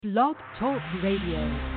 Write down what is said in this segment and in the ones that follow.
Blog Talk Radio.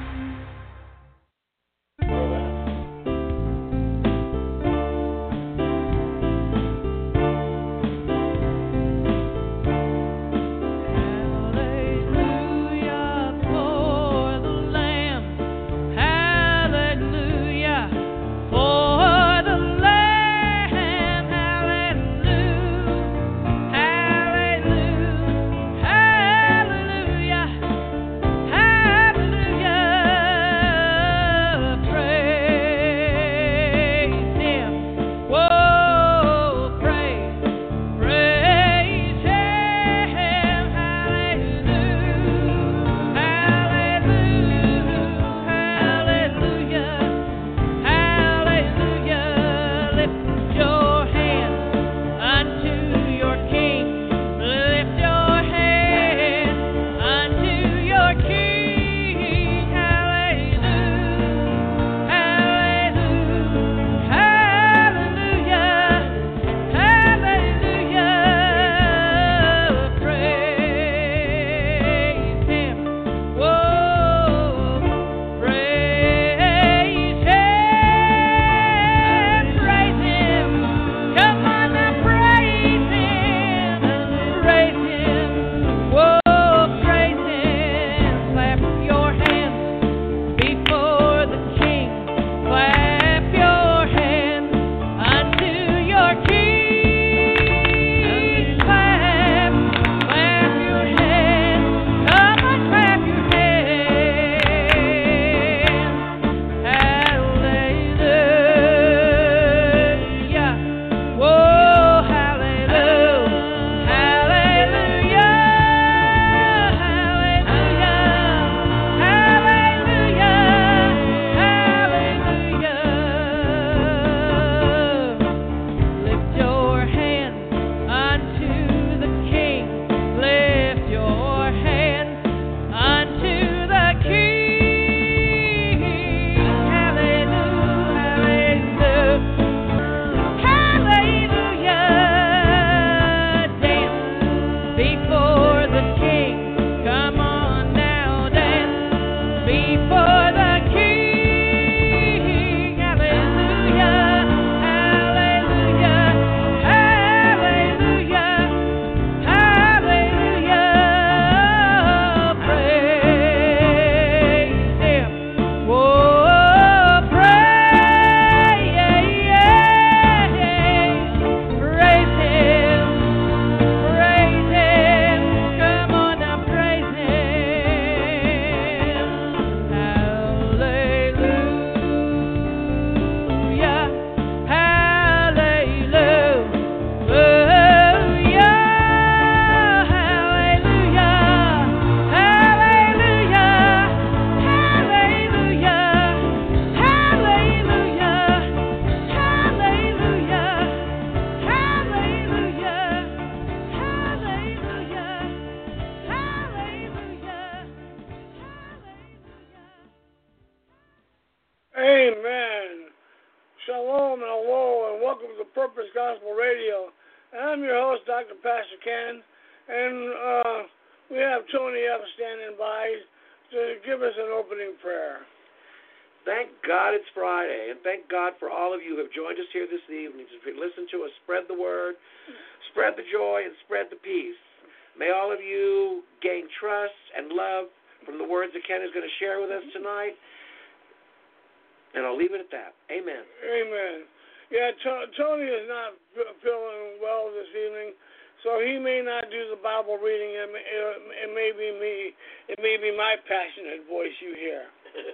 Tony is not feeling well this evening, so he may not do the Bible reading. It may be me. It may be my passionate voice you hear.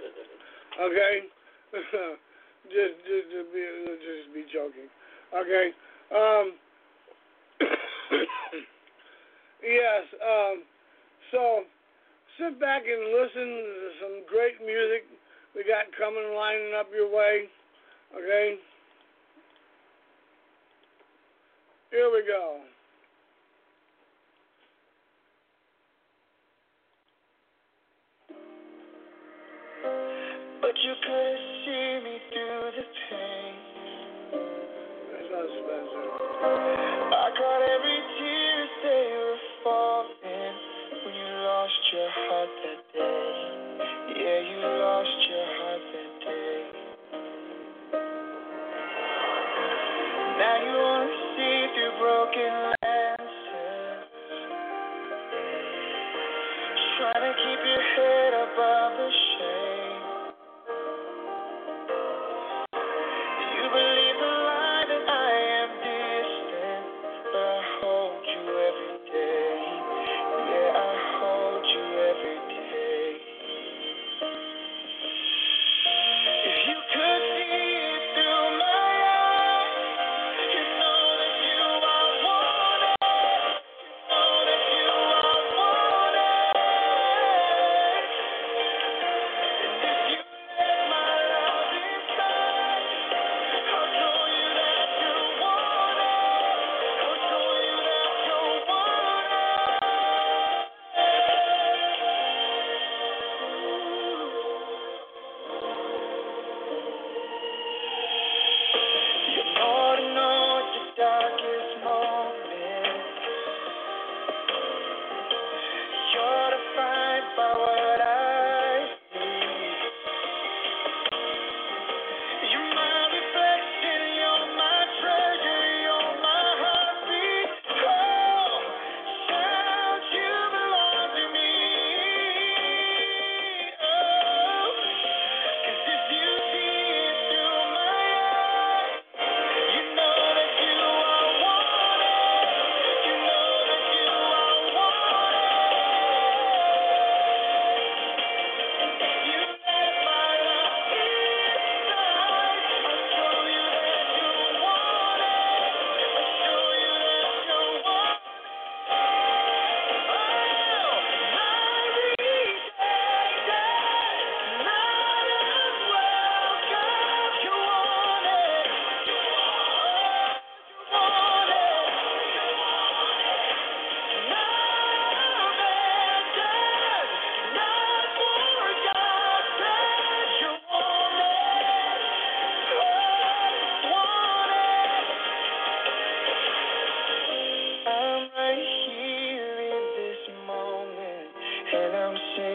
Okay, just be joking. Okay. Yes. So sit back and listen to some great music we got coming, lining up your way. Okay. Here we go. But you couldn't see me through the pain. That's not Spencer. I caught every tear as they were falling when you lost your heart that day.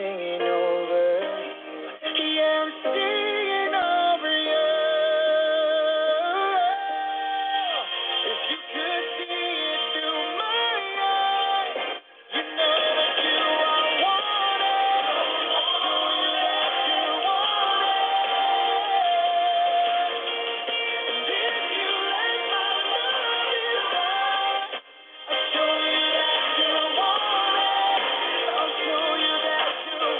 singing over. Yeah, I'm singing over you. If you could see it through my eyes, you know that you are wanted. I'll show you that you're wanted. And if you let my love inside, I'll show you that you're wanted. I'll show you that you're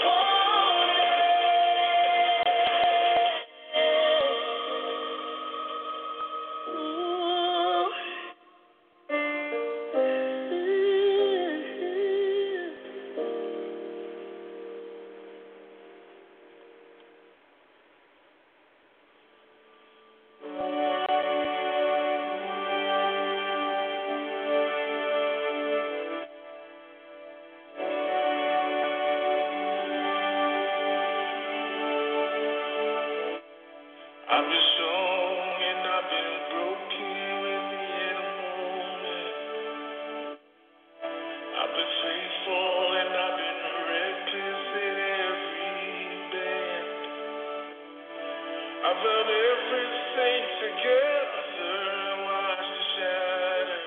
I've been strong and I've been broken with the moment. I've been faithful and I've been reckless in every bend. I've held everything together and watched it shatter.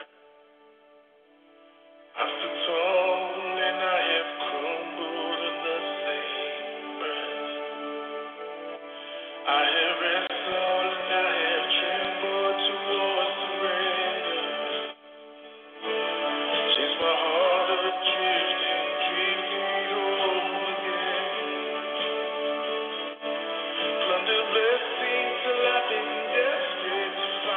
I stood tall and I have crumbled in the same breath. I have wrestled and I have trembled towards surrender. Chased my heart adrift and drifted home again. Plundered blessings till I've been desperate to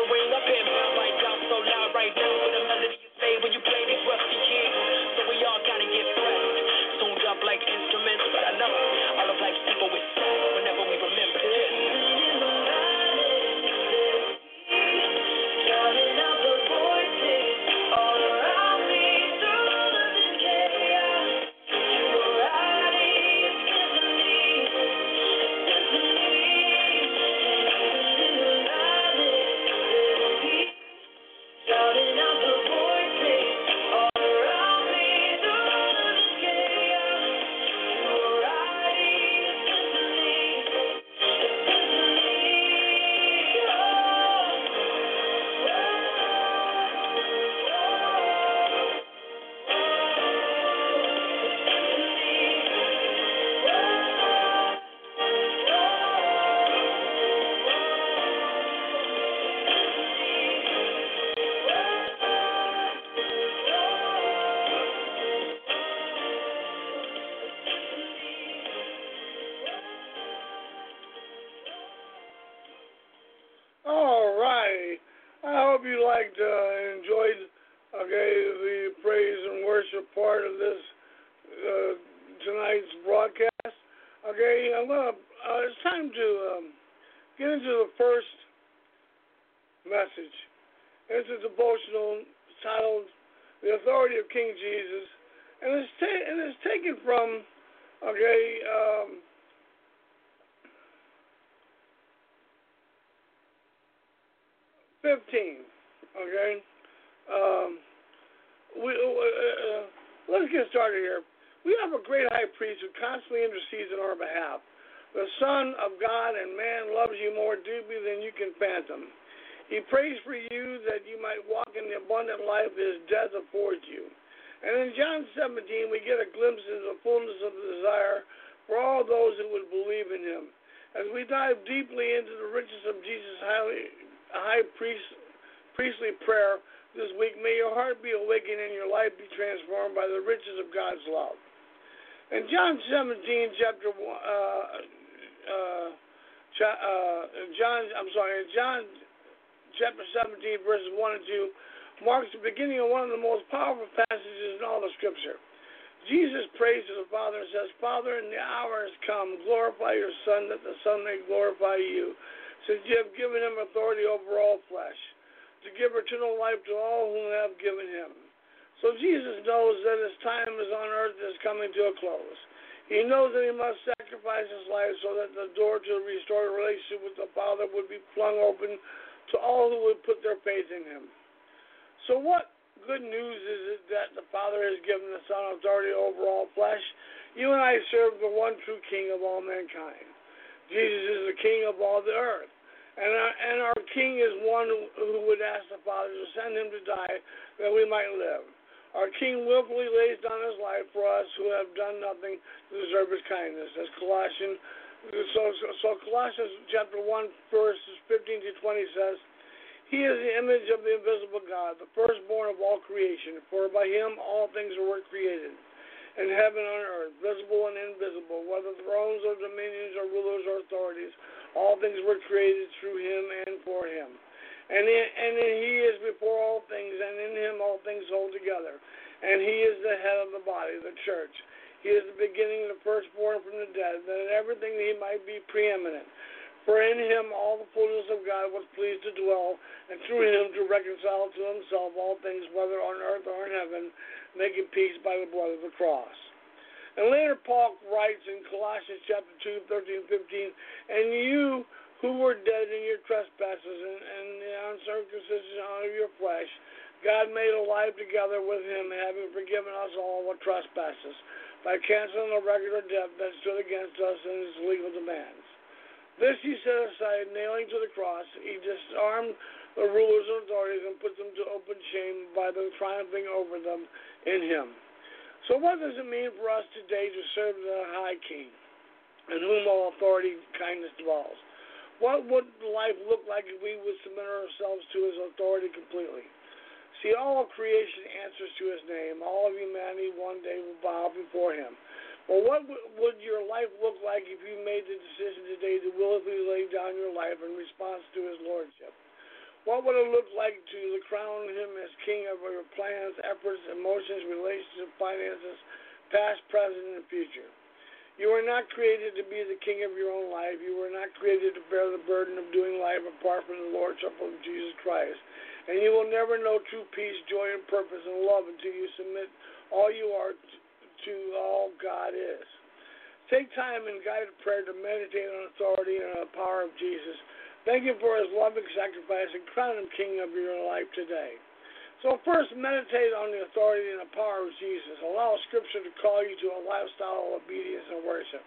ring. I've been right down so loud right now with a melody you play when you play these rusty keys. So we all gotta get pressed, tuned up like instruments. But I know all of life's people with sad whenever we remember this. Drowning out the voices all around me through the chaos. You were writing a symphony. Shouting out the voices all around me through the chaos. You were writing a All right. I hope you enjoyed, the praise and worship part of this tonight's broadcast. Okay, it's time to get into the first message. It's a devotional titled "The Authority of King Jesus," and it's taken from 15. Okay. Let's get started here. We have a great high priest who constantly intercedes on our behalf. The Son of God and man loves you more deeply than you can fathom. He prays for you that you might walk in the abundant life his death affords you. And in John 17, we get a glimpse into the fullness of the desire for all those who would believe in him. As we dive deeply into the riches of Jesus' priestly prayer this week, may your heart be awakened and your life be transformed by the riches of God's love. In John 17, John chapter 17, verses 1 and 2 marks the beginning of one of the most powerful passages in all the Scripture. Jesus prays to the Father and says, "Father, in the hour has come, glorify your Son, that the Son may glorify you, since you have given him authority over all flesh, to give eternal life to all whom have given him." So Jesus knows that his time is on earth is coming to a close. He knows that he must sacrifice his life so that the door to restore a relationship with the Father would be flung open to all who would put their faith in him. So what good news is it that the Father has given the Son authority over all flesh? You and I serve the one true King of all mankind. Jesus is the King of all the earth. And our King is one who would ask the Father to send him to die that we might live. Our King willfully lays down his life for us who have done nothing to deserve his kindness. As Colossians chapter 1, verses 15 to 20 says, "He is the image of the invisible God, the firstborn of all creation. For by him all things were created, in heaven and on earth, visible and invisible, whether thrones or dominions or rulers or authorities. All things were created through him and for him. And he is before all things, and in him all things hold together. And he is the head of the body, the church. He is the beginning, the firstborn from the dead, that in everything he might be preeminent. For in him all the fullness of God was pleased to dwell, and through him to reconcile to himself all things, whether on earth or in heaven, making peace by the blood of the cross." And later Paul writes in Colossians chapter 2, 13, 15, "And you who were dead in your trespasses and the uncircumcision of your flesh, God made alive together with him, having forgiven us all our trespasses, by canceling the record of debt that stood against us and its legal demands. This he set aside, nailing to the cross. He disarmed the rulers and authorities and put them to open shame by the triumphing over them in him." So what does it mean for us today to serve the High King, in whom all authority and kindness dwells? What would life look like if we would submit ourselves to his authority completely? See, all of creation answers to his name. All of humanity one day will bow before him. Well, what would your life look like if you made the decision today to willingly lay down your life in response to his lordship? What would it look like to crown him as king of your plans, efforts, emotions, relationships, finances, past, present, and future? You were not created to be the king of your own life. You were not created to bear the burden of doing life apart from the lordship of Jesus Christ. And you will never know true peace, joy, and purpose and love until you submit all you are to all God is. Take time in guided prayer to meditate on authority and the power of Jesus. Thank Him for His loving sacrifice and crown Him king of your life today. So first, meditate on the authority and the power of Jesus. Allow Scripture to call you to a lifestyle of obedience and worship.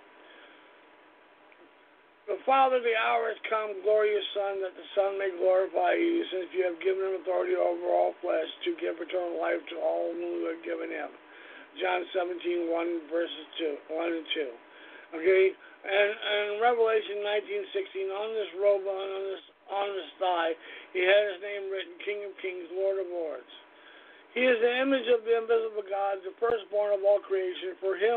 The Father, the hour has come, glory your Son, that the Son may glorify you, since you have given Him authority over all flesh to give eternal life to all who have given Him. John 17, 1 and 2. Okay, and Revelation 19:16, on this robe, on his thigh, he had his name written, King of Kings, Lord of Lords. He is the image of the invisible God, the firstborn of all creation.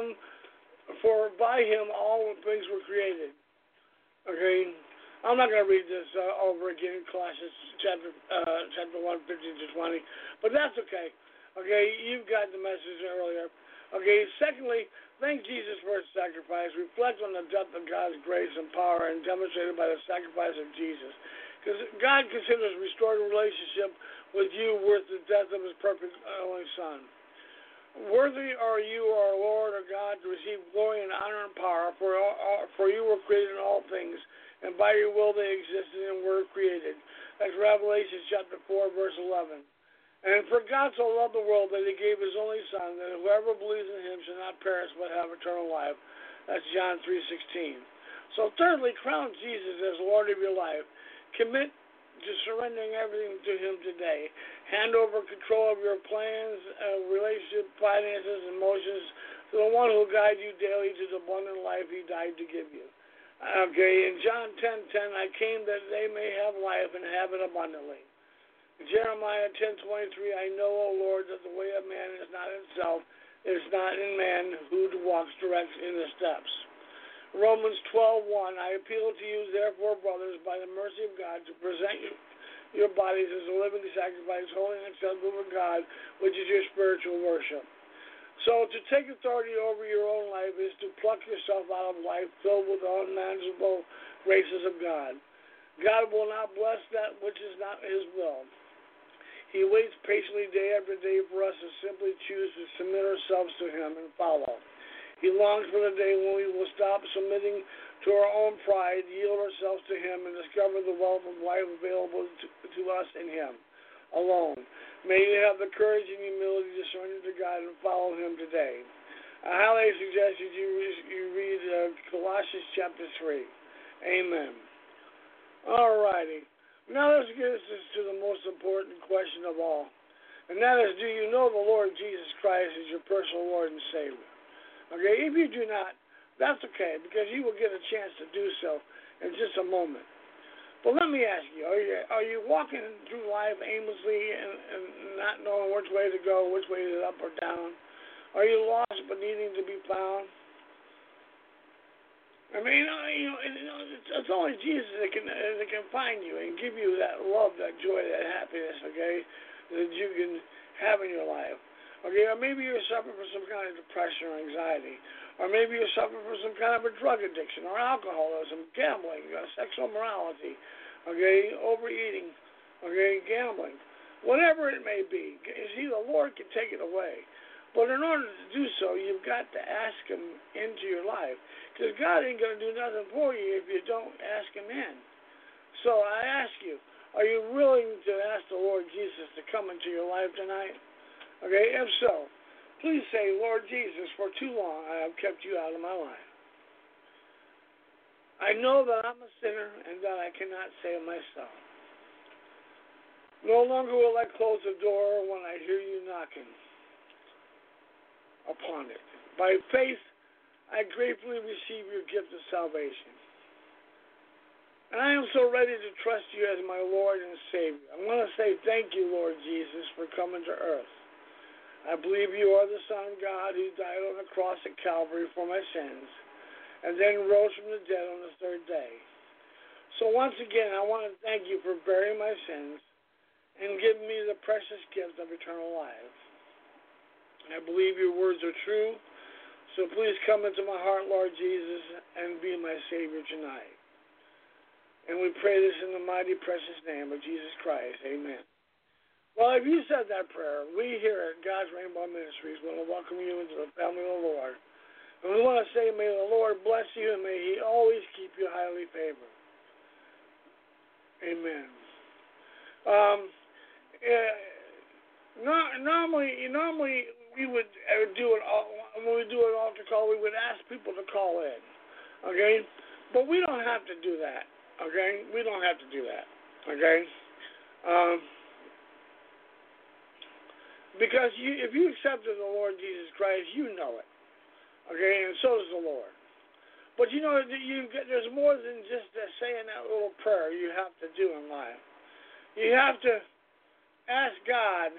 For by him all things were created. Okay, I'm not going to read this over again, Colossians chapter 1, 15-20, but that's okay. Okay, you've got the message earlier. Okay, secondly, thank Jesus for his sacrifice. Reflect on the depth of God's grace and power and demonstrated by the sacrifice of Jesus. Because God considers restored relationship with you worth the death of his perfect only Son. Worthy are you, our Lord, our God, to receive glory and honor and power, for you were created in all things, and by your will they existed and were created. That's Revelation chapter 4, verse 11. And for God so loved the world that he gave his only Son, that whoever believes in him shall not perish but have eternal life. That's John 3:16. So thirdly, crown Jesus as Lord of your life. Commit to surrendering everything to him today. Hand over control of your plans, relationship, finances, emotions to the one who guides you daily to the abundant life he died to give you. Okay, in John 10:10, I came that they may have life and have it abundantly. Jeremiah 10:23, I know, O Lord, that the way of man is not in self, it is not in man who walks direct in the steps. Romans 12:1, I appeal to you, therefore, brothers, by the mercy of God, to present your bodies as a living sacrifice, holy and acceptable to God, which is your spiritual worship. So to take authority over your own life is to pluck yourself out of life filled with the unmanageable graces of God. God will not bless that which is not his will. He waits patiently day after day for us to simply choose to submit ourselves to him and follow. He longs for the day when we will stop submitting to our own pride, yield ourselves to him, and discover the wealth of life available to us in him alone. May you have the courage and humility to surrender to God and follow him today. I highly suggest that you read Colossians chapter 3. Amen. All righty. Now let's get to the most important question of all. And that is, do you know the Lord Jesus Christ as your personal Lord and Savior? Okay, if you do not, that's okay, because you will get a chance to do so in just a moment. But let me ask you, are you walking through life aimlessly and not knowing which way to go, which way is up or down? Are you lost but needing to be found? I mean, it's only Jesus that can find you and give you that love, that joy, that happiness, okay, that you can have in your life. Okay, or maybe you're suffering from some kind of depression or anxiety. Or maybe you're suffering from some kind of a drug addiction or alcoholism, gambling, sexual immorality, okay, overeating, okay, gambling. Whatever it may be. You see, the Lord can take it away. But in order to do so, you've got to ask him into your life. Because God ain't going to do nothing for you if you don't ask him in. So I ask you, are you willing to ask the Lord Jesus to come into your life tonight? Okay, if so, please say, Lord Jesus, for too long I have kept you out of my life. I know that I'm a sinner and that I cannot save myself. No longer will I close the door when I hear you knocking upon it. By faith, I gratefully receive your gift of salvation. And I am so ready to trust you as my Lord and Savior. I want to say thank you, Lord Jesus, for coming to earth. I believe you are the Son of God who died on the cross at Calvary for my sins and then rose from the dead on the third day. So once again, I want to thank you for bearing my sins, and give me the precious gift of eternal life. I believe your words are true, so please come into my heart, Lord Jesus, and be my Savior tonight. And we pray this in the mighty, precious name of Jesus Christ. Amen. Well, if you said that prayer, we here at God's Rainbow Ministries want to welcome you into the family of the Lord. And we want to say, may the Lord bless you and may He always keep you highly favored. Amen. Normally we would do it when we do an altar call. We would ask people to call in, okay? But we don't have to do that, okay? We don't have to do that, okay? Because if you accepted the Lord Jesus Christ, you know it, okay? And so does the Lord. But you know, there's more than just saying that little prayer you have to do in life. You have to ask God,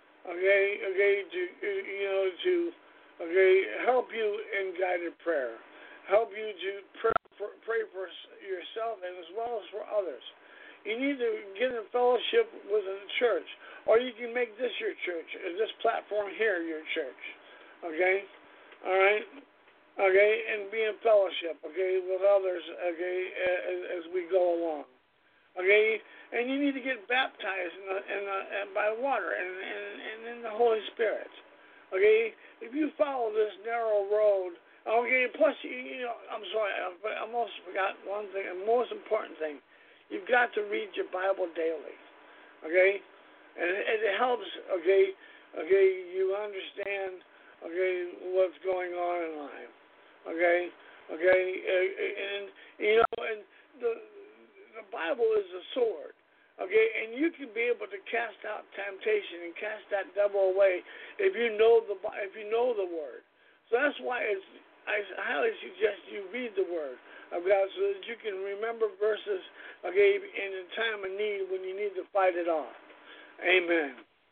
to help you in guided prayer, help you to pray for yourself and as well as for others. You need to get in fellowship with a church, or you can make this your church, or this platform here your church. Okay, all right. Okay, and be in fellowship, okay, with others, okay, as we go along, okay, and you need to get baptized by water and in the Holy Spirit, okay. If you follow this narrow road, okay. Plus, I'm sorry, I almost forgot one thing, the most important thing. You've got to read your Bible daily, okay, and it helps, okay. You understand, okay, what's going on in life. Okay, and and the Bible is a sword, okay, and you can be able to cast out temptation and cast that devil away if you know the word. So that's why I highly suggest you read the word of God so that you can remember verses, okay, in a time of need when you need to fight it off. Amen.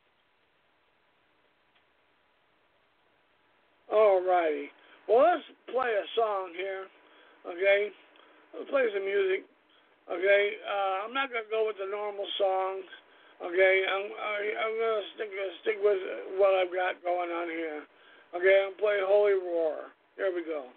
All righty. Well, let's play a song here, okay? Let's play some music, okay? I'm not going to go with the normal songs, okay? I'm going to stick with what I've got going on here, okay? I'm going to play Holy Roar. Here we go.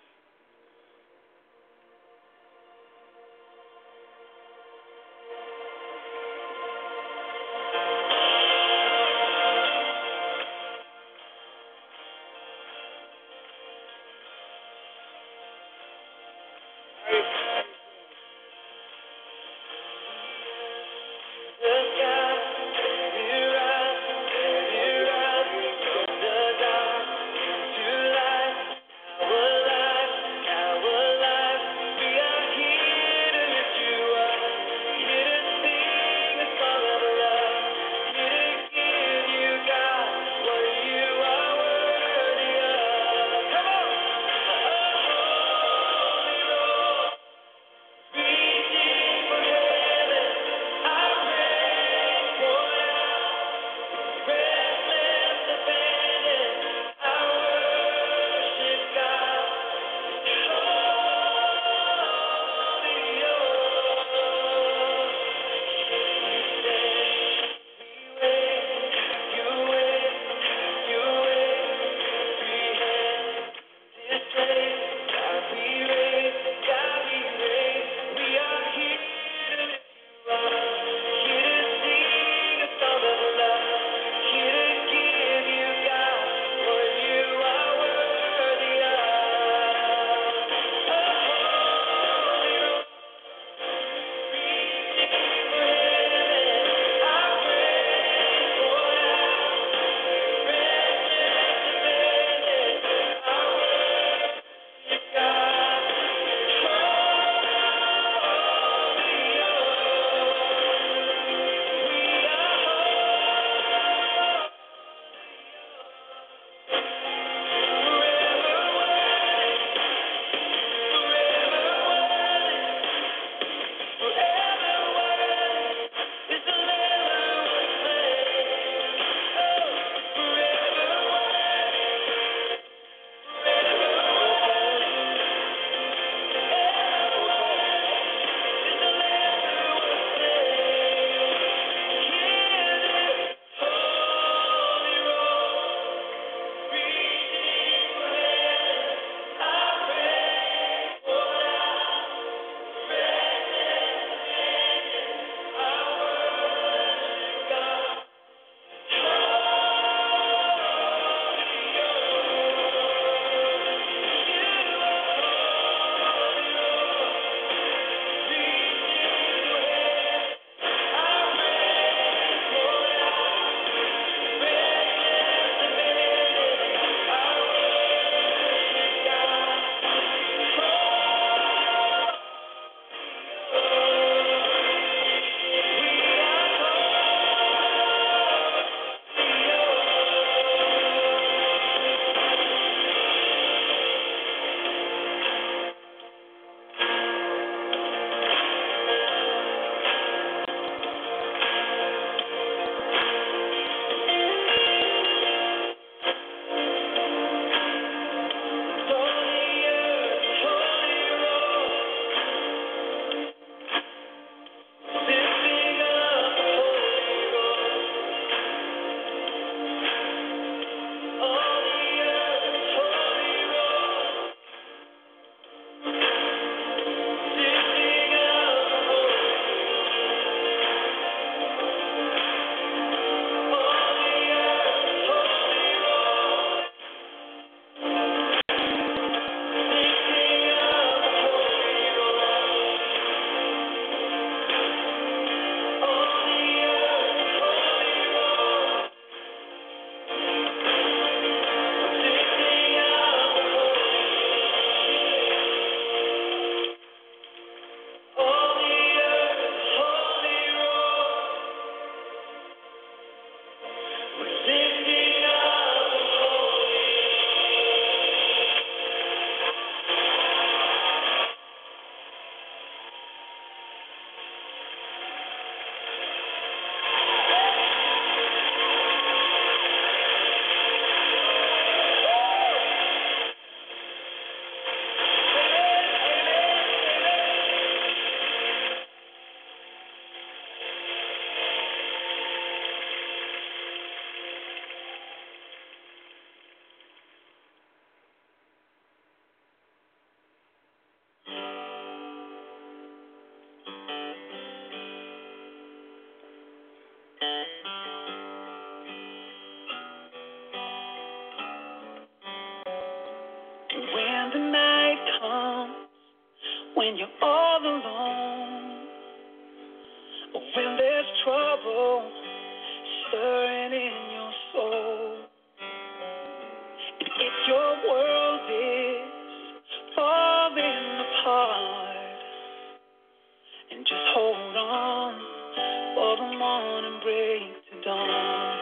when you're all alone, or when there's trouble stirring in your soul. And if your world is falling apart, and just hold on for the morning break to dawn.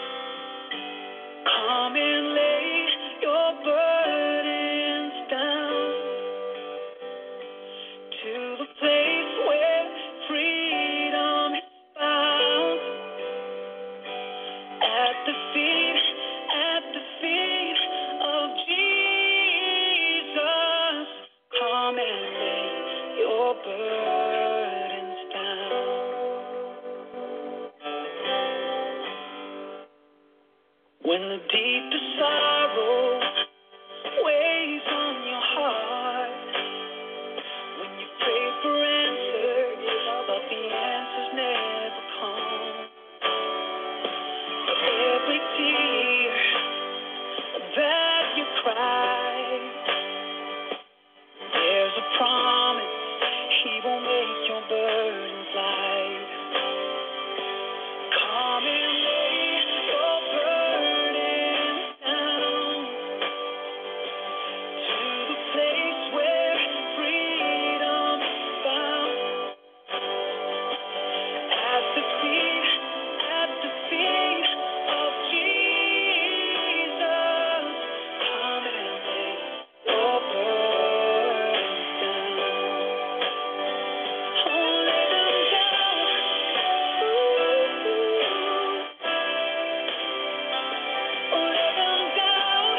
Come and lay your burdens down to the place where freedom is found. At the feet of Jesus. Come and lay your burdens down. When the deepest sorrow weighs on your heart, when you pray for answers, but the answers never come, for every tear that you cry, there's a promise He will make your burdens light. Come and lay your burdens down to the place where freedom is found. At the feet of Jesus. Come and lay your burdens down. Oh, lay them down. Oh, lay them down.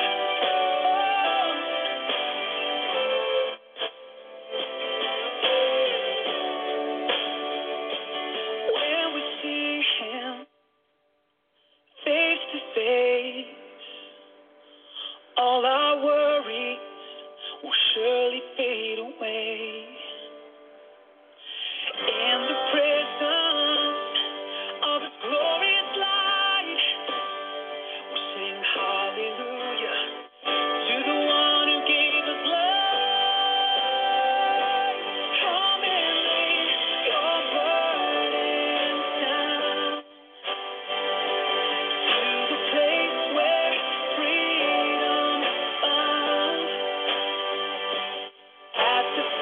When we see Him face to face, all our worries will surely fade away. In the presence of His glorious light, we'll sing hallelujah to the one who gave us life. Come and lay your burdens down to the place where freedom is found. At the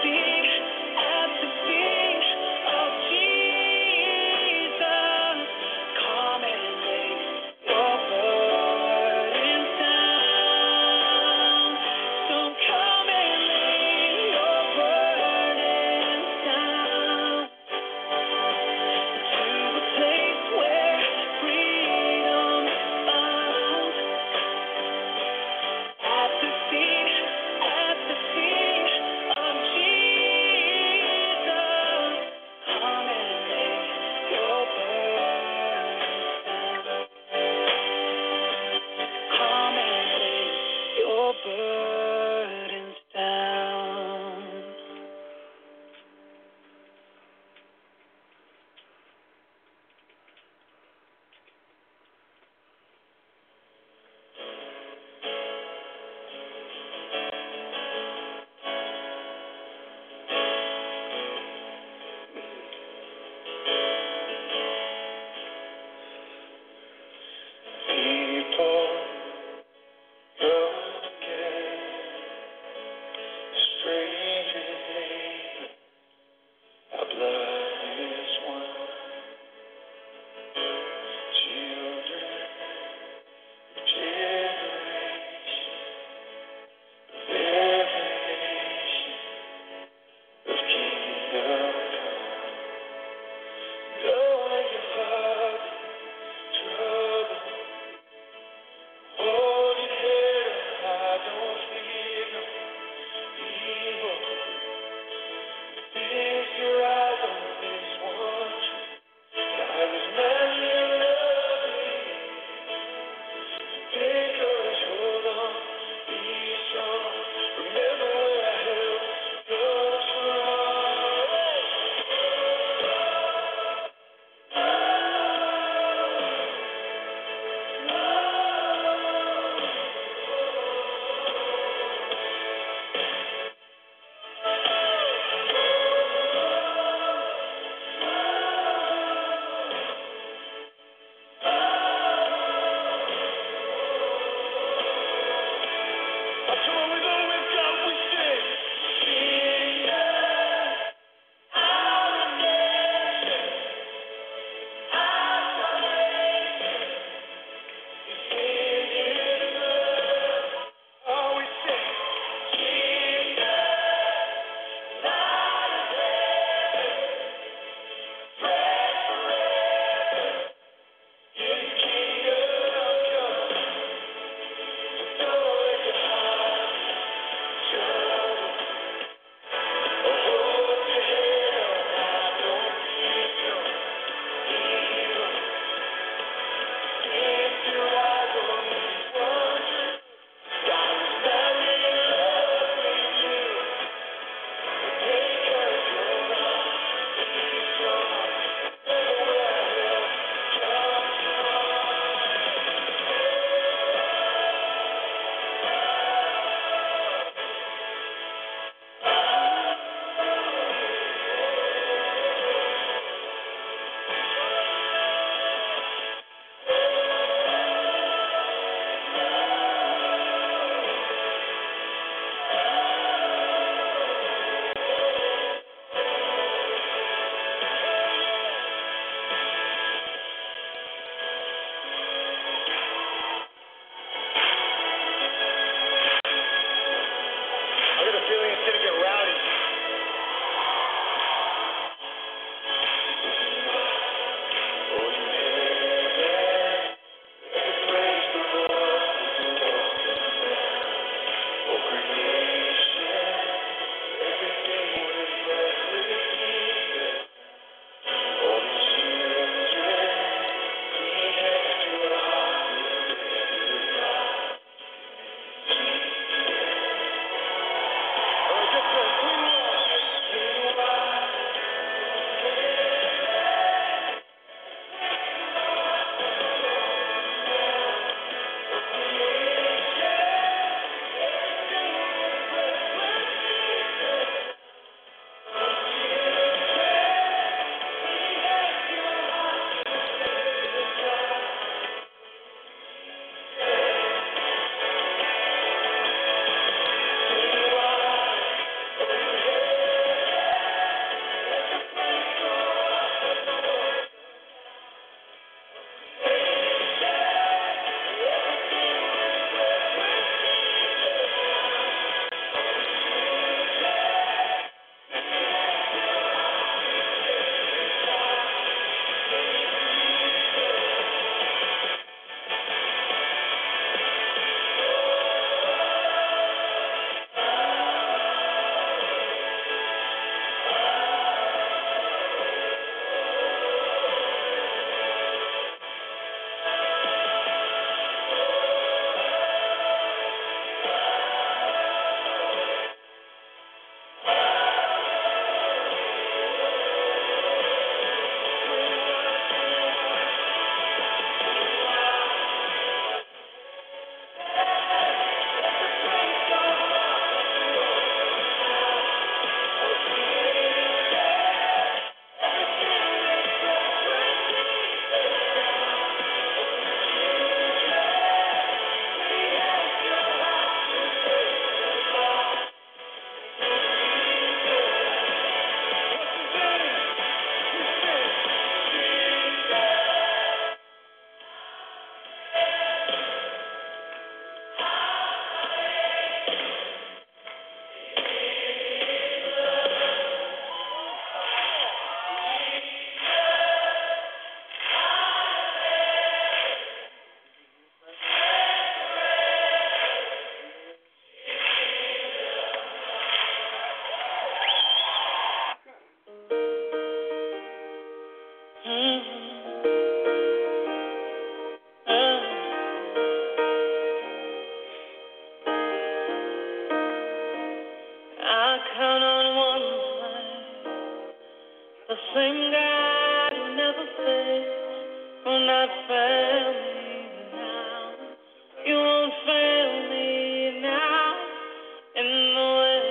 same God who never failed will not fail me now. You won't fail me now in the way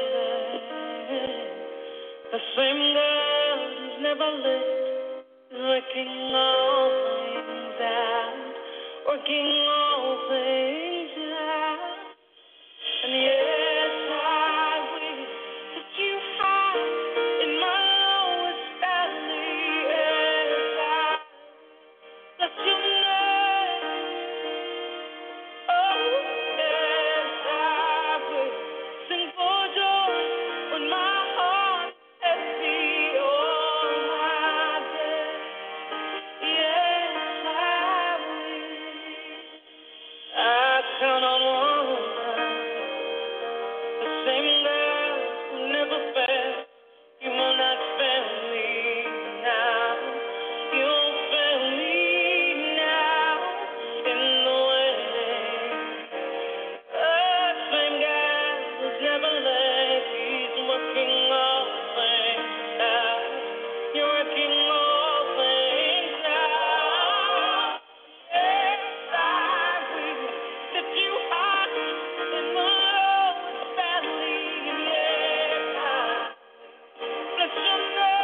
that the same God who's never late is working all things out, working all things out. And yes, I will lift you high in my lowest valley. Yes, I bless your name. Oh, yes, I will sing for joy when my heart is heavy all my days. Yes, I will. I count on one. The same God who never failed, you will not fail me now. You won't fail me now in the way. The same God who's never late, He's working all things out. You're working all things out. Yes, I will lift you high in the lowest valley. Yes, I bless your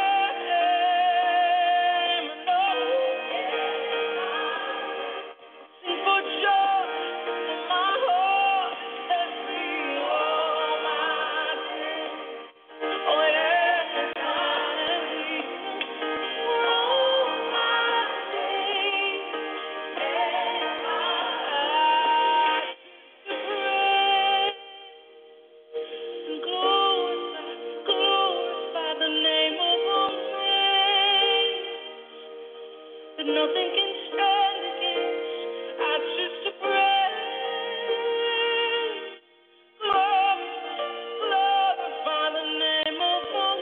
name. No, sing for joy when my heart has been all my days. Oh, yes, I will all my days. Yes, I glorify the name of our name. That nothing can stand against. I choose to praise. Glorify the name of our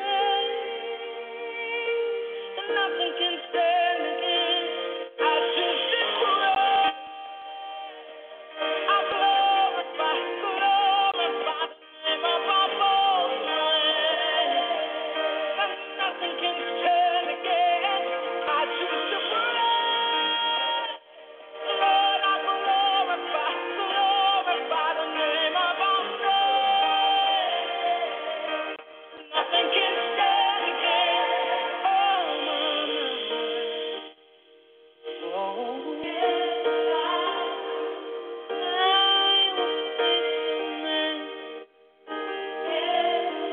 name. That nothing can stand against. I choose to praise. I glorify the name of our name. That nothing can stand against. I choose to praise. Lord, I glorify the name of our name. Nothing can stand against. Oh, yes, I will praise your name. Yes,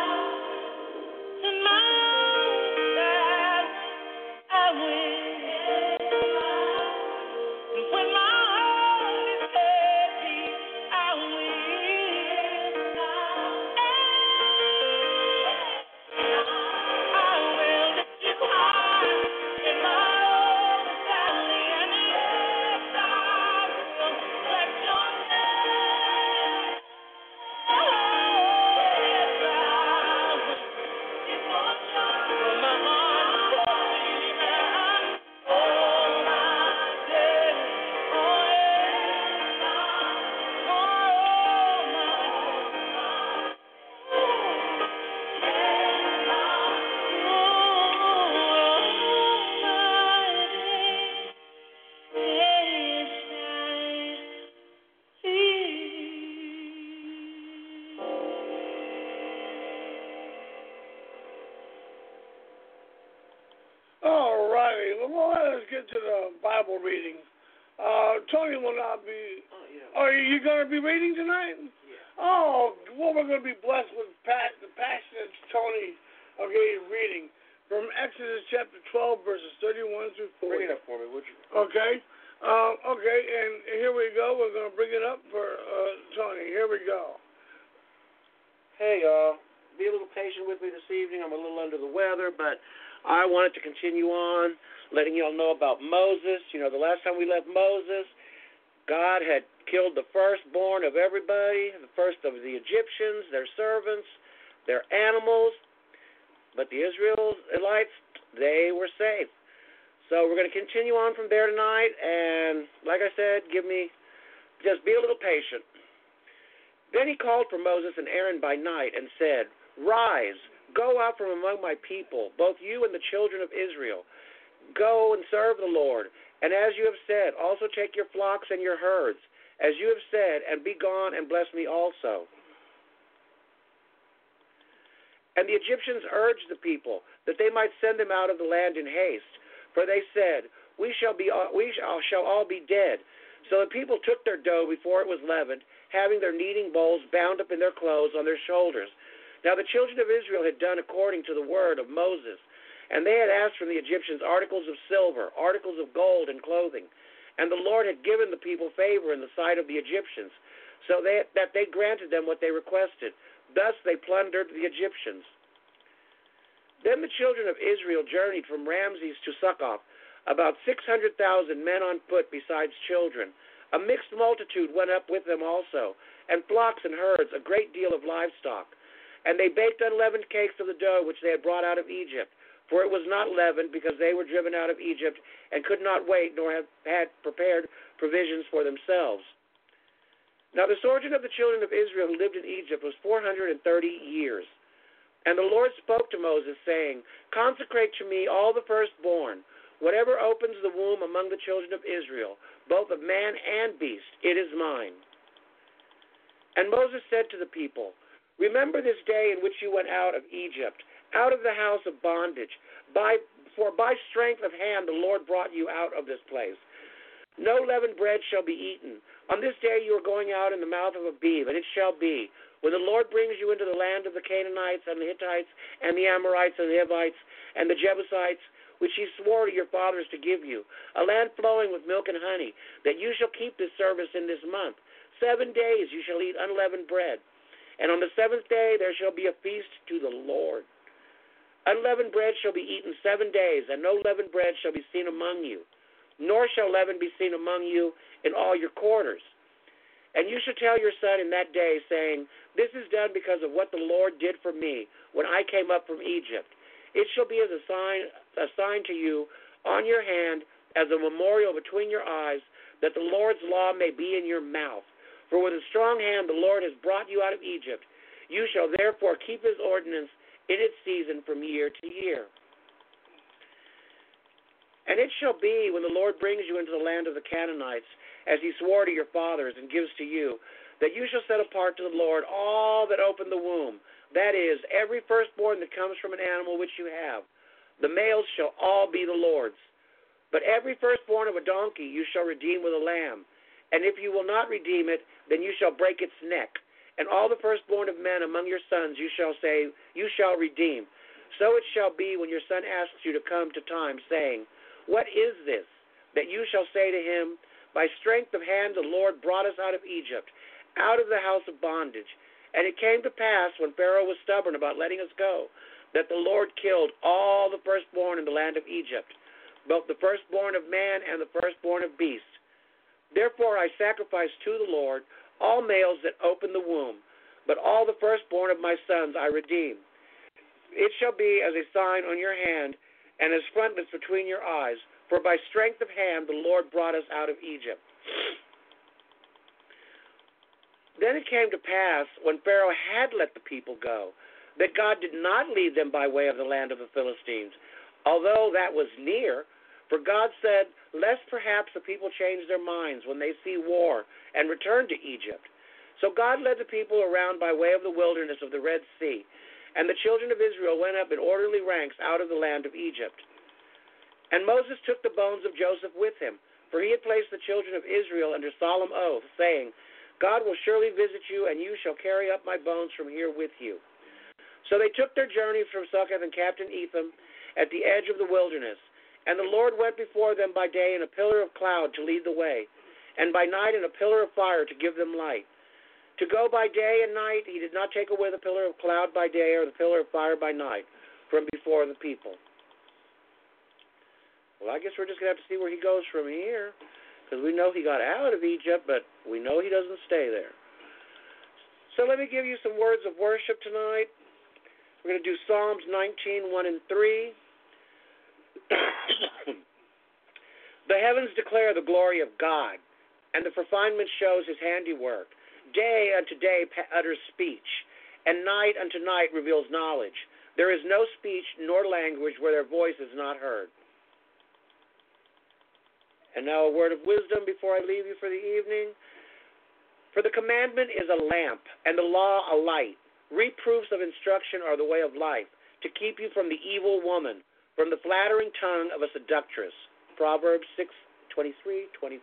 in my life, I will. And when my heart is heavy, I will. I will lift you high in my lowest valley, and yes, I will bless your name. Oh, yes, I will. My heart is heavy, and all my days. Oh, yes, all my days. All righty. Well, let's get to the Bible reading. Tony will not be. Oh, yeah. Are you going to be reading tonight? Yeah. Oh, well, we're going to be blessed with the passionate Tony, okay, reading from Exodus chapter 12, verses 31 through 40. Bring it up for me, would you? Okay. Okay, and here we go. We're going to bring it up for Tony. Here we go. Hey, y'all. Be a little patient with me this evening. I'm a little under the weather, but I wanted to continue on letting y'all know about Moses. You know, the last time we left Moses, God had killed the firstborn of everybody, the first of the Egyptians, their servants, their animals. But the Israelites, they were safe. So we're going to continue on from there tonight. And like I said, just be a little patient. Then he called for Moses and Aaron by night and said, "Rise, Go out from among my people, both you and the children of Israel. Go and serve the Lord. And as you have said, also take your flocks and your herds, as you have said, and be gone and bless me also. And the Egyptians urged the people that they might send them out of the land in haste, for they said, we shall all be dead. So the people took their dough before it was leavened, having their kneading bowls bound up in their clothes on their shoulders. Now the children of Israel had done according to the word of Moses, and they had asked from the Egyptians articles of silver, articles of gold, and clothing. And the Lord had given the people favor in the sight of the Egyptians, so that they granted them what they requested. Thus they plundered the Egyptians. Then the children of Israel journeyed from Ramses to Succoth, about 600,000 men on foot besides children. A mixed multitude went up with them also, and flocks and herds, a great deal of livestock. And they baked unleavened cakes of the dough which they had brought out of Egypt, for it was not leavened, because they were driven out of Egypt and could not wait, nor had prepared provisions for themselves. Now the sojourn of the children of Israel who lived in Egypt was 430 years. And the Lord spoke to Moses, saying, consecrate to me all the firstborn, whatever opens the womb among the children of Israel, both of man and beast, it is mine. And Moses said to the people, remember this day in which you went out of Egypt, out of the house of bondage. For by strength of hand the Lord brought you out of this place. No leavened bread shall be eaten. On this day you are going out in the mouth of a beam, and it shall be, when the Lord brings you into the land of the Canaanites and the Hittites and the Amorites and the Hivites and the Jebusites, which he swore to your fathers to give you, a land flowing with milk and honey, that you shall keep this service in this month. 7 days you shall eat unleavened bread, and on the seventh day there shall be a feast to the Lord. Unleavened bread shall be eaten 7 days, and no leavened bread shall be seen among you, nor shall leaven be seen among you in all your quarters. And you shall tell your son in that day, saying, this is done because of what the Lord did for me when I came up from Egypt. It shall be as a sign to you on your hand, as a memorial between your eyes, that the Lord's law may be in your mouth. For with a strong hand the Lord has brought you out of Egypt. You shall therefore keep his ordinance in its season from year to year. And it shall be, when the Lord brings you into the land of the Canaanites, as he swore to your fathers and gives to you, that you shall set apart to the Lord all that open the womb, that is, every firstborn that comes from an animal which you have. The males shall all be the Lord's. But every firstborn of a donkey you shall redeem with a lamb. And if you will not redeem it, then you shall break its neck. And all the firstborn of men among your sons you shall say, you shall redeem. So it shall be when your son asks you to come to time, saying, what is this? That you shall say to him, by strength of hand the Lord brought us out of Egypt, out of the house of bondage. And it came to pass, when Pharaoh was stubborn about letting us go, that the Lord killed all the firstborn in the land of Egypt, both the firstborn of man and the firstborn of beast. Therefore I sacrifice to the Lord all males that open the womb, but all the firstborn of my sons I redeem. It shall be as a sign on your hand, and as frontlets between your eyes, for by strength of hand the Lord brought us out of Egypt. Then it came to pass, when Pharaoh had let the people go, that God did not lead them by way of the land of the Philistines, although that was near. For God said, lest perhaps the people change their minds when they see war and return to Egypt. So God led the people around by way of the wilderness of the Red Sea, and the children of Israel went up in orderly ranks out of the land of Egypt. And Moses took the bones of Joseph with him, for he had placed the children of Israel under solemn oath, saying, God will surely visit you, and you shall carry up my bones from here with you. So they took their journey from Succoth and camped in Etham at the edge of the wilderness. And the Lord went before them by day in a pillar of cloud to lead the way, and by night in a pillar of fire to give them light. To go by day and night, he did not take away the pillar of cloud by day or the pillar of fire by night from before the people. Well, I guess we're just going to have to see where he goes from here, because we know he got out of Egypt, but we know he doesn't stay there. So let me give you some words of worship tonight. We're going to do Psalms 19, 1 and 3. The heavens declare the glory of God, and the firmament shows his handiwork. Day unto day utters speech, and night unto night reveals knowledge. There is no speech nor language where their voice is not heard. And now a word of wisdom before I leave you for the evening. For the commandment is a lamp, and the law a light. Reproofs of instruction are the way of life, to keep you from the evil woman, from the flattering tongue of a seductress. Proverbs 6:23-24.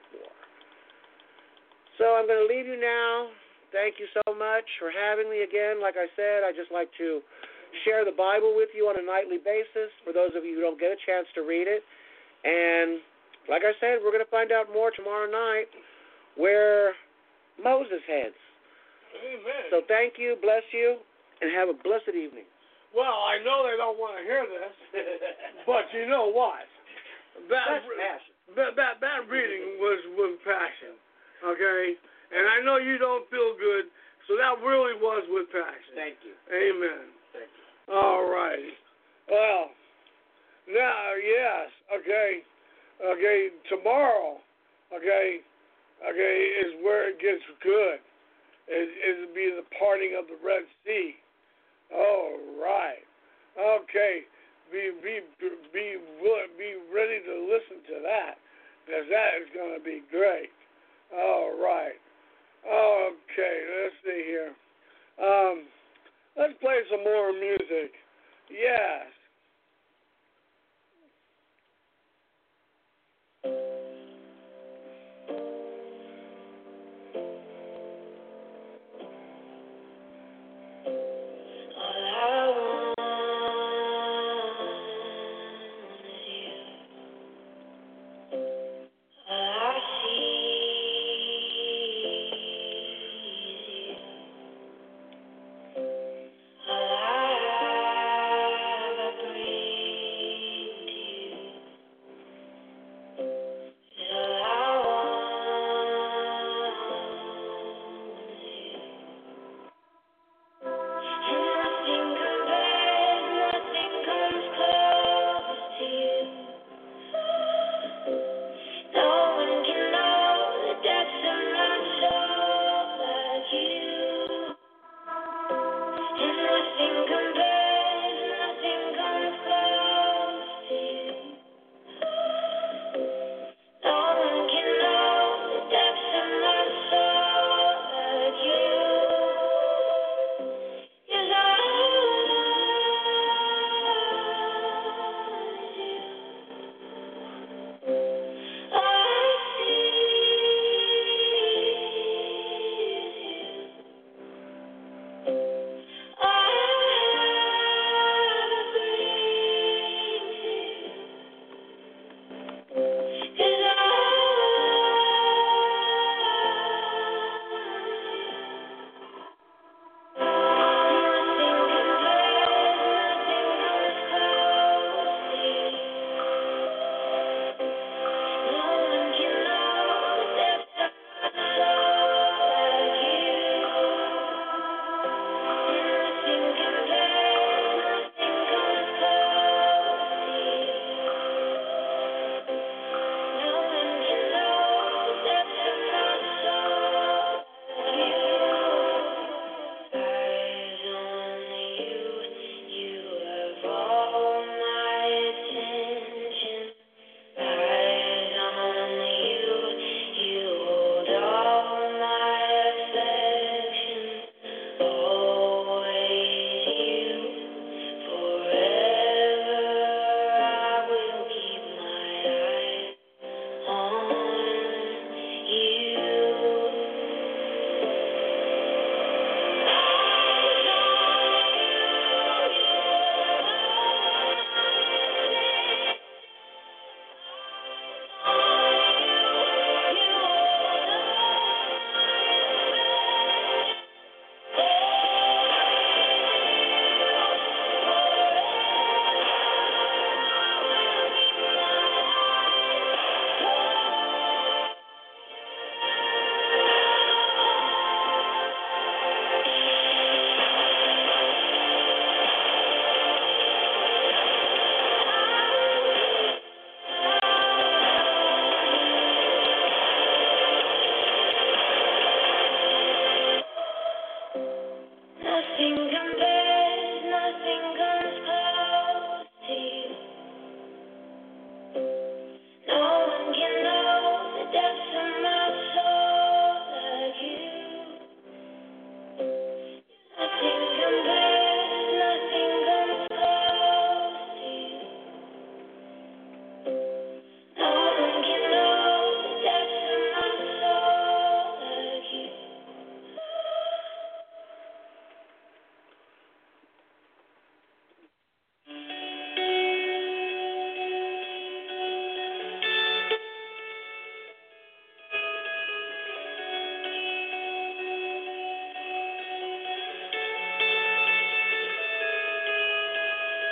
So I'm going to leave you now. Thank you so much for having me again. Like I said, I just like to share the Bible with you on a nightly basis for those of you who don't get a chance to read it. And like I said, we're going to find out more tomorrow night where Moses heads. Amen. So thank you, bless you, and have a blessed evening. Well, I know they don't want to hear this, but you know what? That's passion. That reading was with passion, okay? And I know you don't feel good, so that really was with passion. Thank you. Amen. Thank you. All right. Well, now, yes, okay. Okay, tomorrow, okay, is where it gets good. It'll be the parting of the Red Sea. All right. Okay. Be ready to listen to that, because that is going to be great. All right. Okay, let's see here. Let's play some more music. Yes. I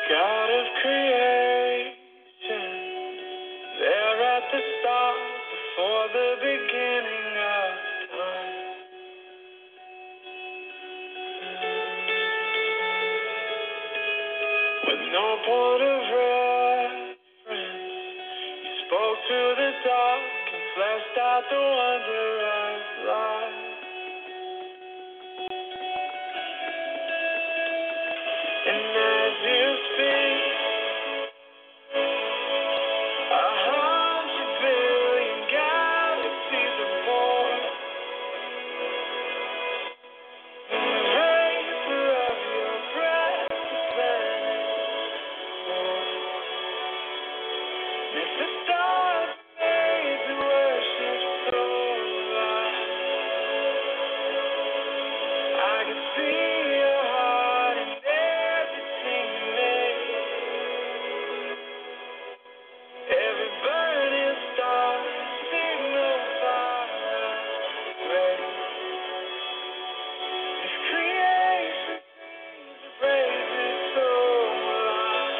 God of creation, there at the start, before the beginning of time. With no point of reference, you spoke to the dark and fleshed out the wonder of life. And as you speak, 100 billion galaxies are born. And the vapor of your breath is vanishing. It's the stars made to worship so light. I can see your heart in everything you make. Every burning star signifies grace. This creation sings the praises so loud.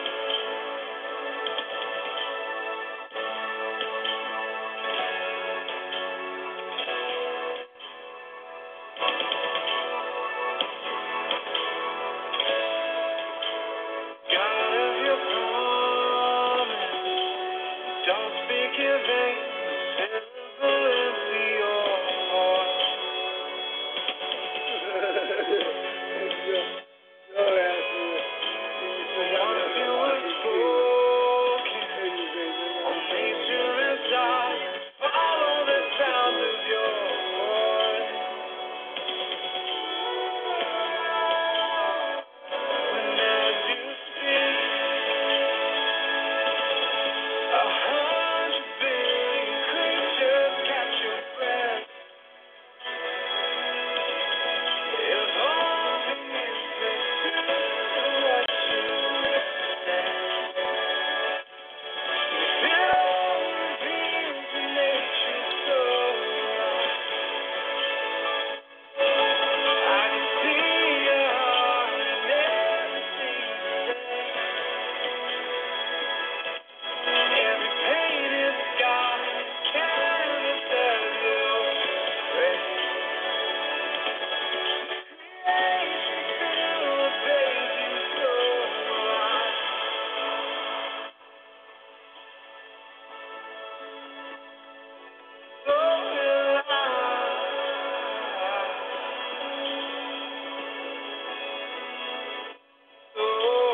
God of your promise, don't speak in vain. Syllable into your heart. Once you were spoken, all nature and silence follow the sound of your voice. And as you speak, 100 billion creatures catch your breath. If only it's the truth of what you said. If it all reveals the nature so right. I can see your heart in everything you say. Every painted sky, canvas of your grace. Creation still obeys you so right. So will I. So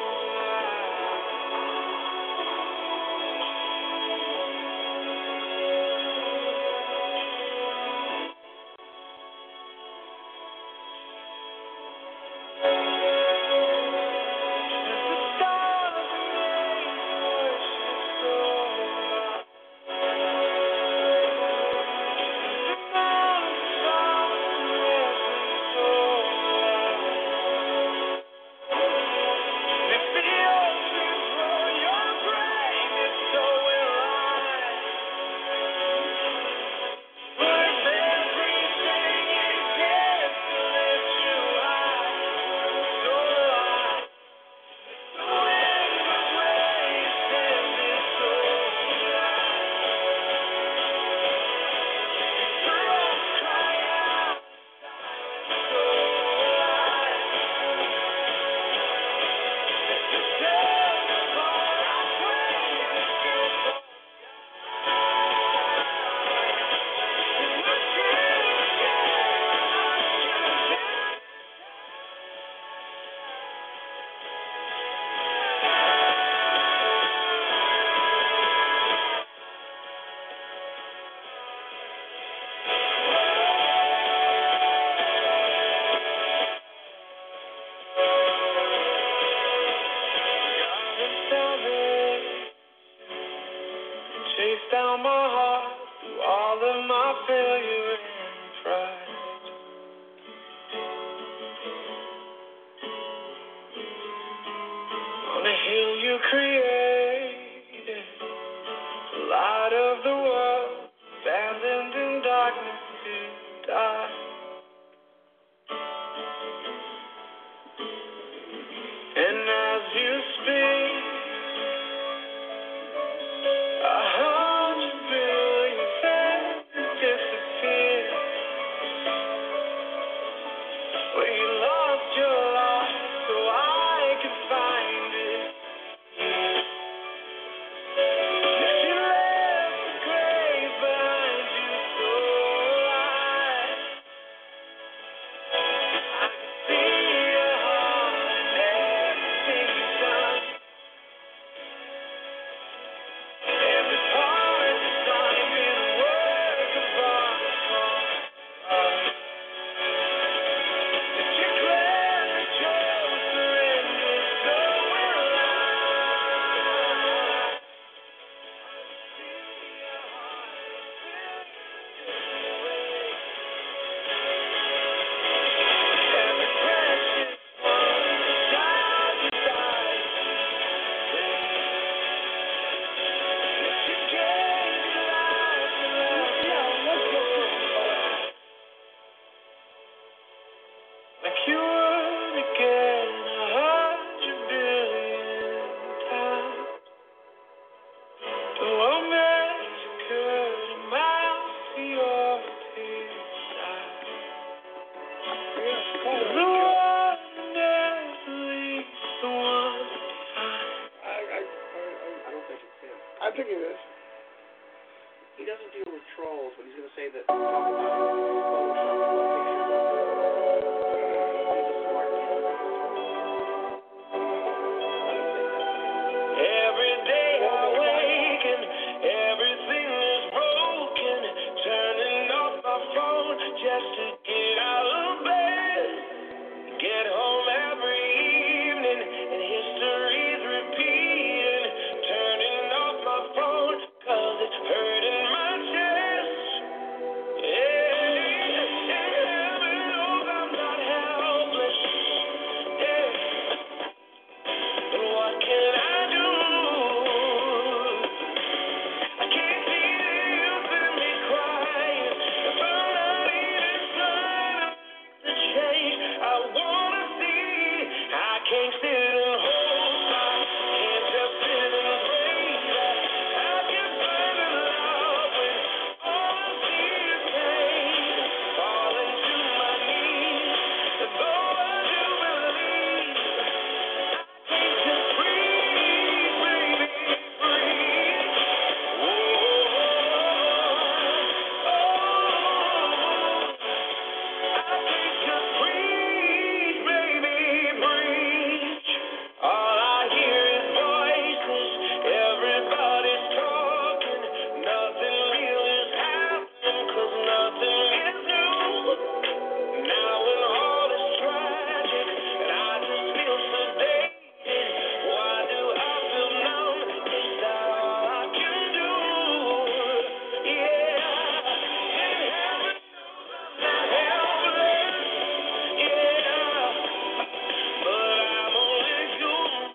chase down my heart through all of my failure and pride. On a hill you created, the light of the world, abandoned in darkness to die. And as you speak, I think it is. He doesn't deal with trolls, but he's going to say that. Talk about Photoshop. He's a smart kid. Every day I wake and everything is broken. Turning off my phone just to get out of bed. Get home every evening and history's repeating. Turning off my phone 'cause it's hurting my chest. Yeah, heaven knows I'm not helpless. Yeah, but what can I do? I can't see you send me crying. If I'm not even trying to change, I wanna see. I can't sit and hold back. Can't just sit and pray that I can find a love when all I see is pain. Falling to my knees, and though I do believe, I can't just breathe, baby, breathe. I can't just breathe, baby, breathe. All I hear is voices, everybody's talking. Nothing real is happening 'cause nothing is new. Now when all is tragic and I just feel sedated, why do I feel numb? Is that all I can do? Yeah, and heaven knows I'm not helpless. Yeah, but I'm only human.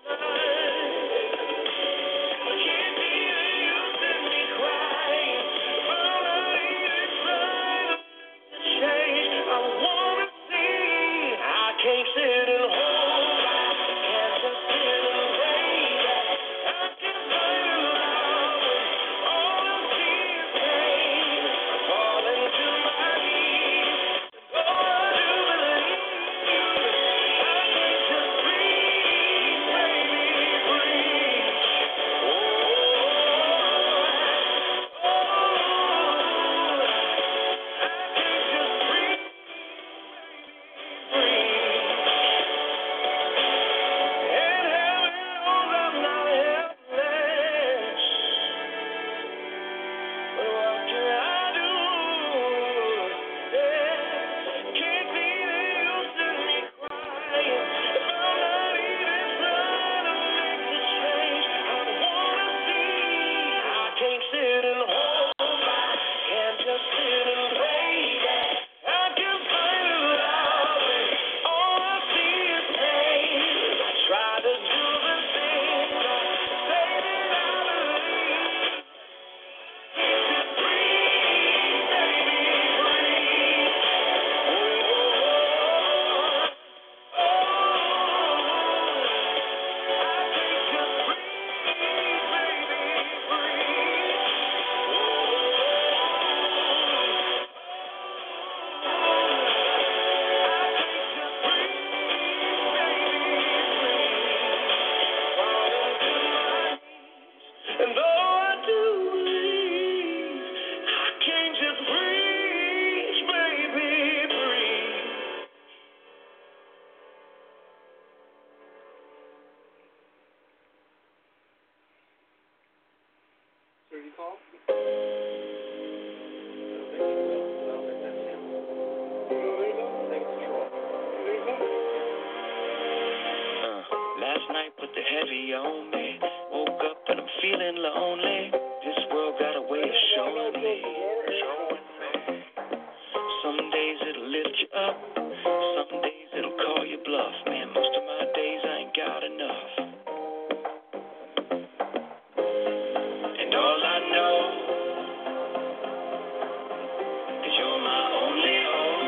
I can't be the use in me crying. If I'm not even trying to change, I wanna see. I can't sit and hold back. Can't just sit and wait. I can find a love when all I see is pain. Falling to my knees. Oh, I do believe. I can't just breathe, baby, breathe. Can't sit and hold back, can't just sit and wait. I can find a love when all I see is pain. I try to do the things I say that I believe. Just breathe, baby, breathe. I can't just breathe, baby, breathe. And though I do believe, I can't just breathe, baby, breathe. Sir, you call? I don't think he will. I don't think that's him. I think it's Troy. Last night put the heavy on me. Woke up and I'm feeling lonely. This world got a way of showing me. Some days it'll lift you up. Some days it'll call you bluff. Man, most of my days I ain't got enough. And all I know is you're my only hope.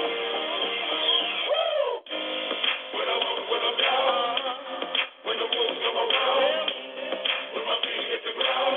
When I'm up, when I'm down, when the wolves come around, when my feet hit the ground.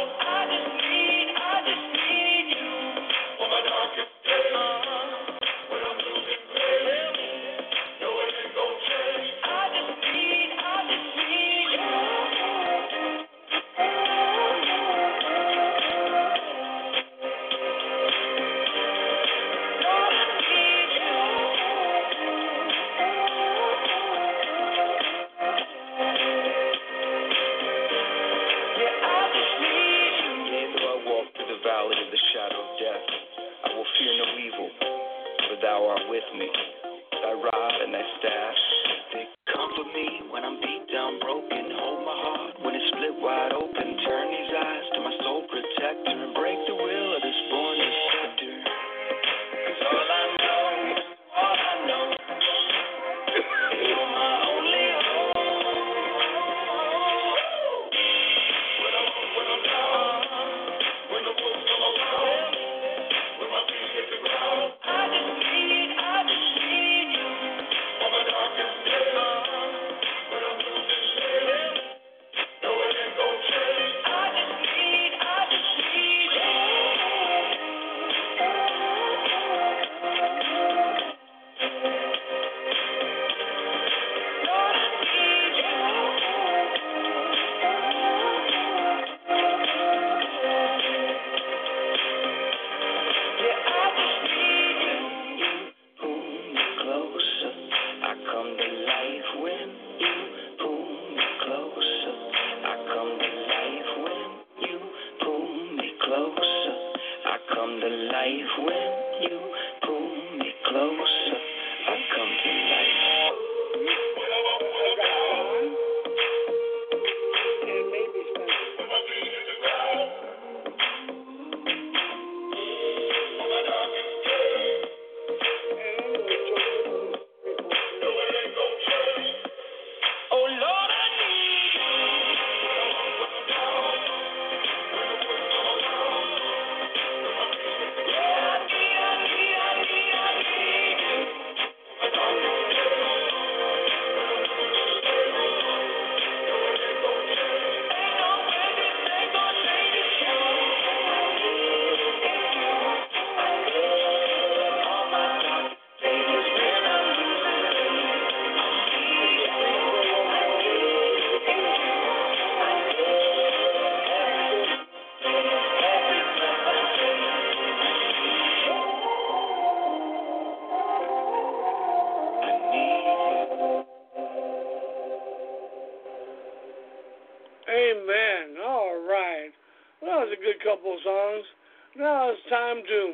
to life when you pull me closer. I come to life. And maybe Spencer. Oh Lord, I need you. Amen. All right. Well, that was a good couple of songs. Now it's time to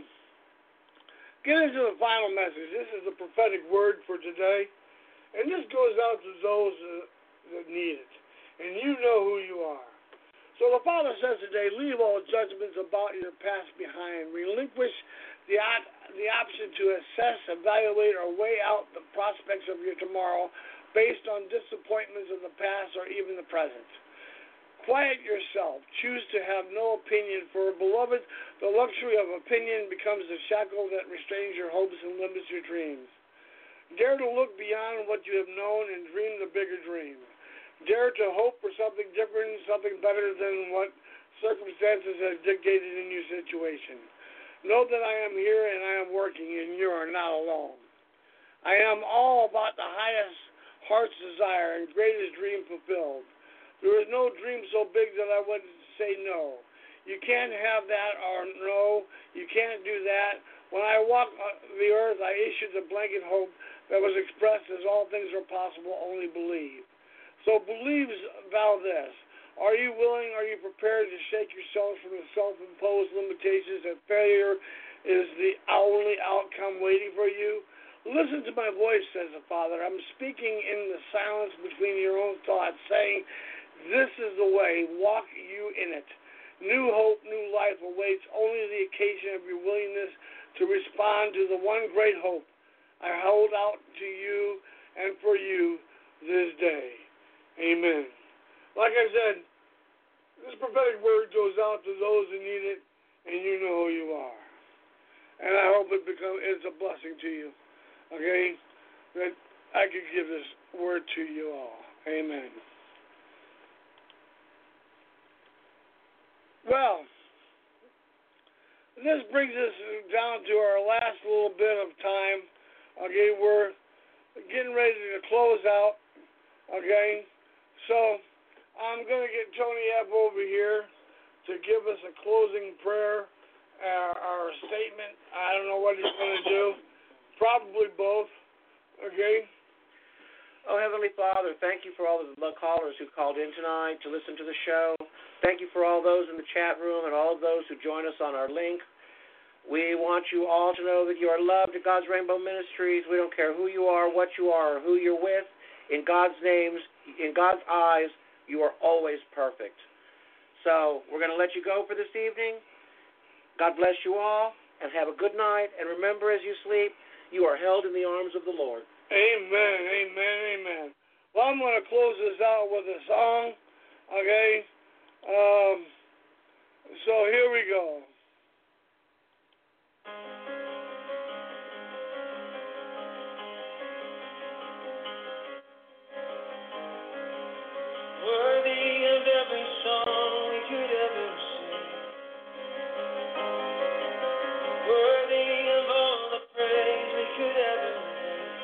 get into the final message. This is the prophetic word for today. And this goes out to those that need it. And you know who you are. So the Father says today, leave all judgments about your past behind. Relinquish the option to assess, evaluate, or weigh out the prospects of your tomorrow based on disappointments of the past or even the present. Quiet yourself. Choose to have no opinion, for, beloved, the luxury of opinion becomes the shackle that restrains your hopes and limits your dreams. Dare to look beyond what you have known and dream the bigger dream. Dare to hope for something different, something better than what circumstances have dictated in your situation. Know that I am here and I am working, and you are not alone. I am all about the highest heart's desire and greatest dream fulfilled. There is no dream so big that I wouldn't say no. You can't have that or no, you can't do that. When I walk the earth, I issued the blanket hope that was expressed as all things are possible, only believe. So believe thou this. Are you willing, are you prepared to shake yourself from the self-imposed limitations that failure is the only outcome waiting for you? Listen to my voice, says the Father. I'm speaking in the silence between your own thoughts, saying, this is the way, walk you in it. New hope, new life awaits only the occasion of your willingness to respond to the one great hope I hold out to you and for you this day. Amen. Like I said, this prophetic word goes out to those who need it, and you know who you are. And I hope it's a blessing to you, okay, that I could give this word to you all. Amen. Well, this brings us down to our last little bit of time. Okay, we're getting ready to close out. Okay, so I'm going to get Tony F. over here to give us a closing prayer or a statement. I don't know what he's going to do. Probably both. Okay. Oh, Heavenly Father, thank you for all the callers who called in tonight to listen to the show. Thank you for all those in the chat room and all of those who join us on our link. We want you all to know that you are loved at God's Rainbow Ministries. We don't care who you are, what you are, or who you're with. In God's names, in God's eyes, you are always perfect. So we're going to let you go for this evening. God bless you all, and have a good night. And remember, as you sleep, you are held in the arms of the Lord. Amen, amen, amen. Well, I'm going to close this out with a song, okay? So here we go. Worthy of every song we could ever sing. Worthy of all the praise we could ever make.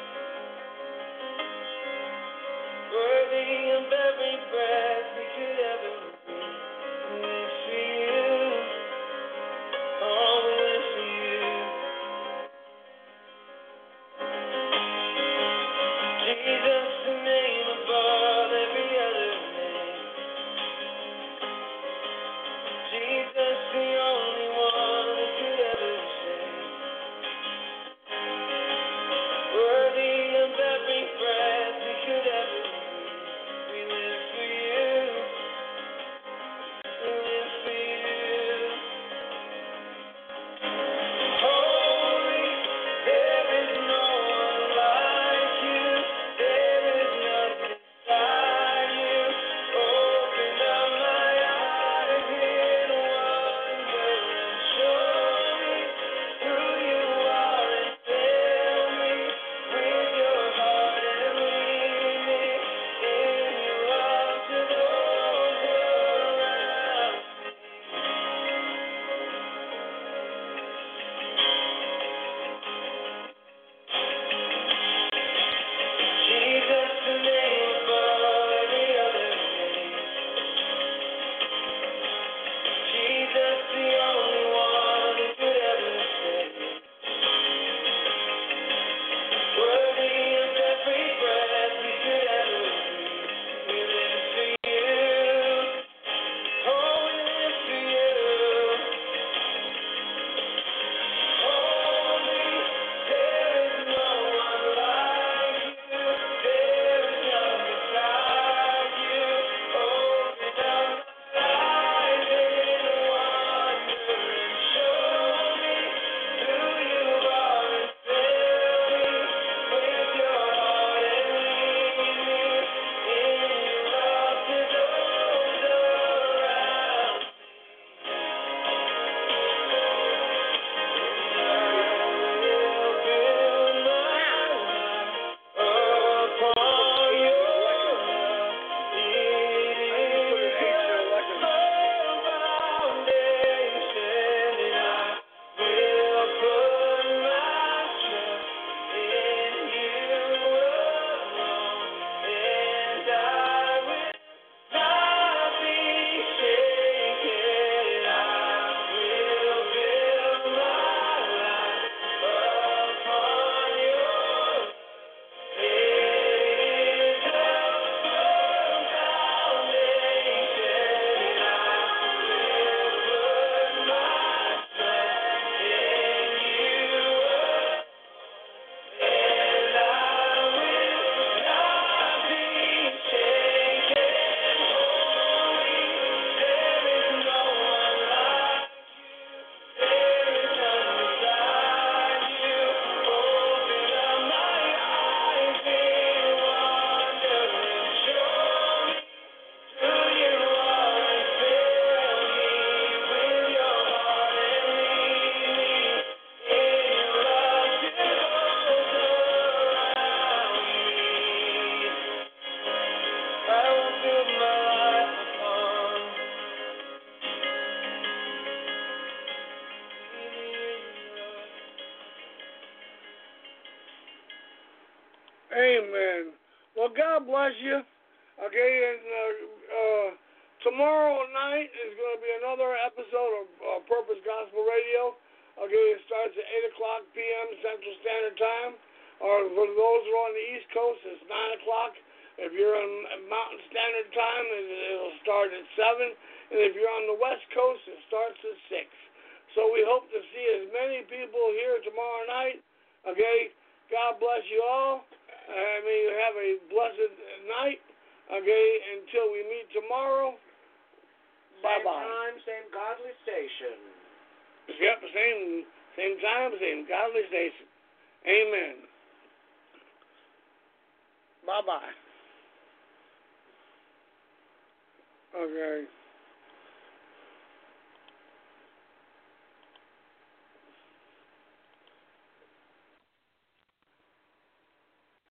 Worthy of every breath we could ever breathe. We live for you. Amen. Well, God bless you. Okay, and tomorrow night is going to be another episode of Purpose Gospel Radio. Okay, it starts at 8 o'clock p.m. Central Standard Time. Or for those who are on the East Coast, it's 9 o'clock. If you're on Mountain Standard Time, it'll start at 7. And if you're on the West Coast, it starts at 6. So we hope to see as many people here tomorrow night. Okay, God bless you all. May you have a blessed night. Okay, until we meet tomorrow. Bye-bye. Same time, same godly station. Yep, same time, same godly station. Amen. Bye-bye. Okay.